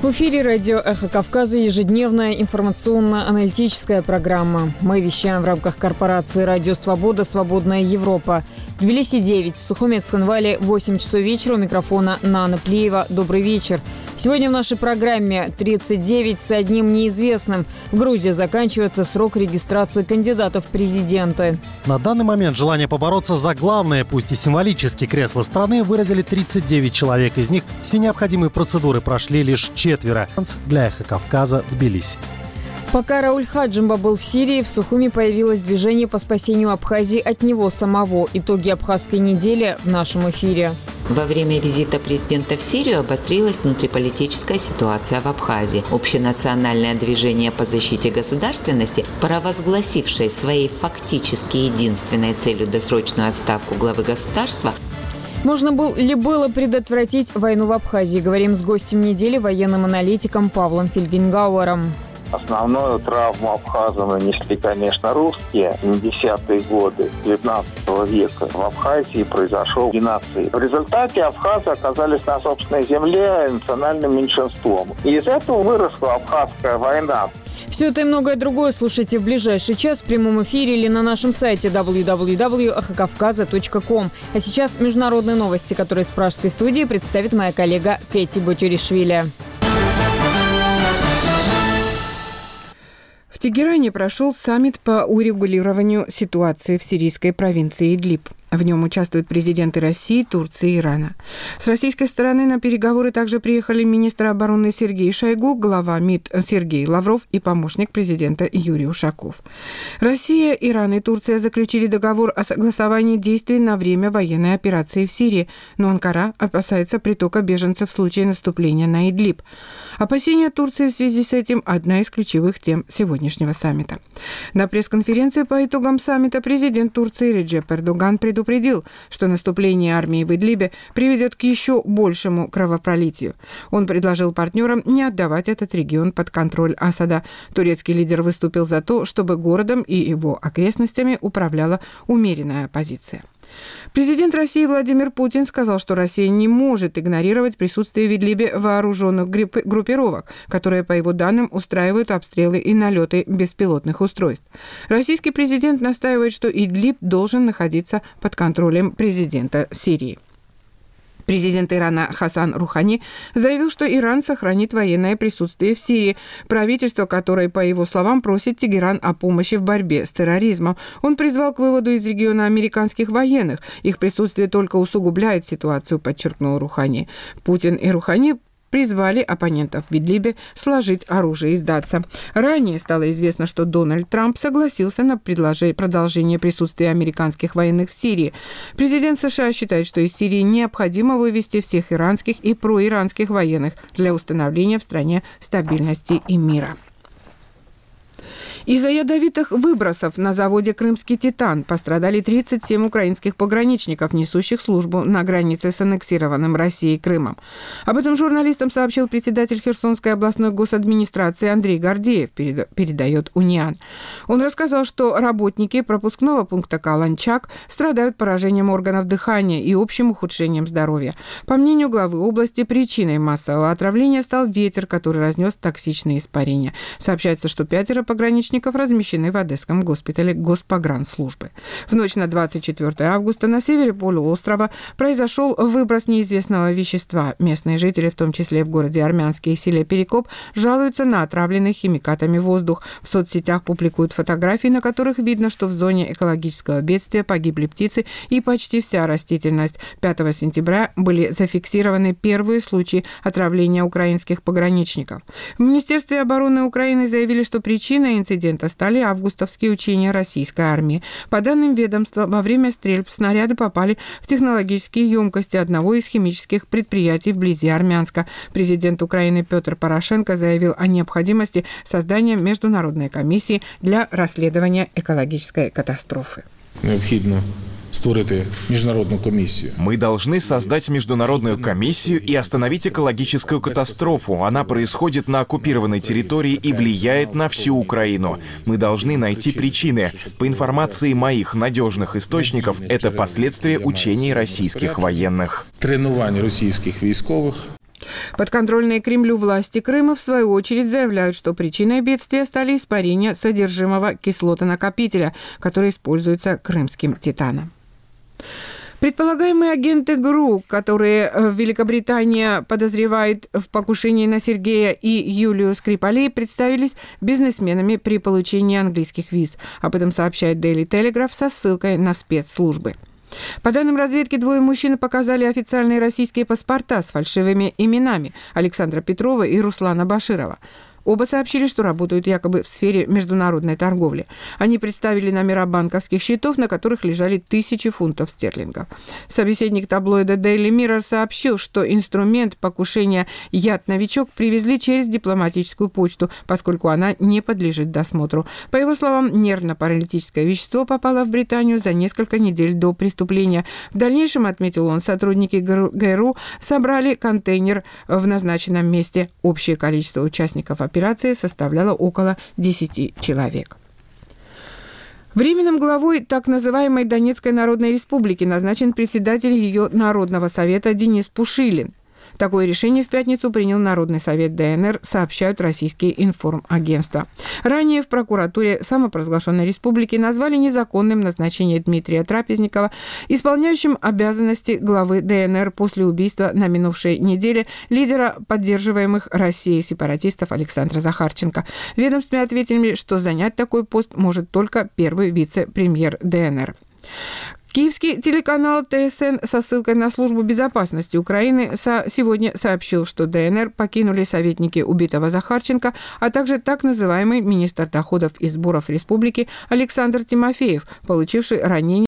В эфире радио «Эхо Кавказа» ежедневная информационно-аналитическая программа. Мы вещаем в рамках корпорации «Радио Свобода. Свободная Европа». В Тбилиси 9, в Сухуми Цхинвале 8 часов вечера. У микрофона Нана Плиева. Добрый вечер. Сегодня в нашей программе 39 с одним неизвестным. В Грузии заканчивается срок регистрации кандидатов в президенты. На данный момент желание побороться за главное, пусть и символически, кресло страны выразили 39 человек. Из них все необходимые процедуры прошли лишь 4. Для «Эхо Кавказа», Тбилиси. Пока Рауль Хаджимба был в Сирии, в Сухуми появилось движение по спасению Абхазии от него самого. Итоги абхазской недели в нашем эфире. Во время визита президента в Сирию обострилась внутриполитическая ситуация в Абхазии. Общенациональное движение по защите государственности, провозгласившее своей фактически единственной целью досрочную отставку главы государства, можно было предотвратить войну в Абхазии? Говорим с гостем недели, военным аналитиком Павлом Фельгенгауэром. Основную травму абхазам нанесли, конечно, русские. В 70-е годы 19 века в Абхазии произошел геноцид. В результате абхазы оказались на собственной земле национальным меньшинством. И из этого выросла абхазская война. Все это и многое другое слушайте в ближайший час в прямом эфире или на нашем сайте www.эхокавказа.ком. А сейчас международные новости, которые с пражской студии представит моя коллега Кэти Ботюришвили. В Тегеране прошел саммит по урегулированию ситуации в сирийской провинции Идлиб. В нем участвуют президенты России, Турции и Ирана. С российской стороны на переговоры также приехали министр обороны Сергей Шойгу, глава МИД Сергей Лавров и помощник президента Юрий Ушаков. Россия, Иран и Турция заключили договор о согласовании действий на время военной операции в Сирии, но Анкара опасается притока беженцев в случае наступления на Идлиб. Опасения Турции в связи с этим – одна из ключевых тем сегодняшнего саммита. На пресс-конференции по итогам саммита президент Турции Реджеп Эрдоган предупредил, что наступление армии в Идлибе приведет к еще большему кровопролитию. Он предложил партнерам не отдавать этот регион под контроль Асада. Турецкий лидер выступил за то, чтобы городом и его окрестностями управляла умеренная оппозиция. Президент России Владимир Путин сказал, что Россия не может игнорировать присутствие в Идлибе вооруженных группировок, которые, по его данным, устраивают обстрелы и налеты беспилотных устройств. Российский президент настаивает, что Идлиб должен находиться под контролем президента Сирии. Президент Ирана Хасан Рухани заявил, что Иран сохранит военное присутствие в Сирии, правительство которое, по его словам, просит Тегеран о помощи в борьбе с терроризмом. Он призвал к выводу из региона американских военных. Их присутствие только усугубляет ситуацию, подчеркнул Рухани. Путин и Рухани призвали оппонентов в Идлибе сложить оружие и сдаться. Ранее стало известно, что Дональд Трамп согласился на продолжение присутствия американских военных в Сирии. Президент США считает, что из Сирии необходимо вывести всех иранских и проиранских военных для установления в стране стабильности и мира. Из-за ядовитых выбросов на заводе «Крымский Титан» пострадали 37 украинских пограничников, несущих службу на границе с аннексированным Россией Крымом. Об этом журналистам сообщил председатель Херсонской областной госадминистрации Андрей Гордеев, передает Униан. Он рассказал, что работники пропускного пункта Каланчак страдают поражением органов дыхания и общим ухудшением здоровья. По мнению главы области, причиной массового отравления стал ветер, который разнес токсичные испарения. Сообщается, что 5 пограничников размещены в Одесском госпитале Госпогранслужбы. В ночь на 24 августа на севере полуострова произошел выброс неизвестного вещества. Местные жители, в том числе в городе Армянский и селе Перекоп, жалуются на отравленный химикатами воздух. В соцсетях публикуют фотографии, на которых видно, что в зоне экологического бедствия погибли птицы и почти вся растительность. 5 сентября были зафиксированы первые случаи отравления украинских пограничников. В Министерстве обороны Украины заявили, что причиной инцидента стали августовские учения российской армии. По данным ведомства, во время стрельб снаряды попали в технологические емкости одного из химических предприятий вблизи Армянска. Президент Украины Петр Порошенко заявил о необходимости создания международной комиссии для расследования экологической катастрофы. Необходимо створити міжнародну комиссию. Мы должны создать международную комиссию и остановить экологическую катастрофу. Она происходит на оккупированной территории и влияет на всю Украину. Мы должны найти причины. По информации моих надежных источников, это последствия учений российских военных. Тренування російських військових. Подконтрольные Кремлю власти Крыма, в свою очередь, заявляют, что причиной бедствия стали испарения содержимого кислотонакопителя, который используется крымским «Титаном». Предполагаемые агенты ГРУ, которые Великобритания подозревает в покушении на Сергея и Юлию Скрипалей, представились бизнесменами при получении английских виз. Об этом сообщает Daily Telegraph со ссылкой на спецслужбы. По данным разведки, двое мужчин показали официальные российские паспорта с фальшивыми именами Александра Петрова и Руслана Баширова. Оба сообщили, что работают якобы в сфере международной торговли. Они представили номера банковских счетов, на которых лежали тысячи фунтов стерлингов. Собеседник таблоида Daily Mirror сообщил, что инструмент покушения «Яд-новичок» привезли через дипломатическую почту, поскольку она не подлежит досмотру. По его словам, нервно-паралитическое вещество попало в Британию за несколько недель до преступления. В дальнейшем, отметил он, сотрудники ГРУ собрали контейнер в назначенном месте. Общее количество участников операции составляло около 10 человек. Временным главой так называемой Донецкой Народной Республики назначен председатель ее Народного совета Денис Пушилин. Такое решение в пятницу принял Народный совет ДНР, сообщают российские информагентства. Ранее в прокуратуре самопровозглашенной республики назвали незаконным назначение Дмитрия Трапезникова исполняющим обязанности главы ДНР после убийства на минувшей неделе лидера поддерживаемых Россией сепаратистов Александра Захарченко. В ведомстве ответили, что занять такой пост может только первый вице-премьер ДНР. Киевский телеканал ТСН со ссылкой на службу безопасности Украины сегодня сообщил, что ДНР покинули советники убитого Захарченко, а также так называемый министр доходов и сборов республики Александр Тимофеев, получивший ранение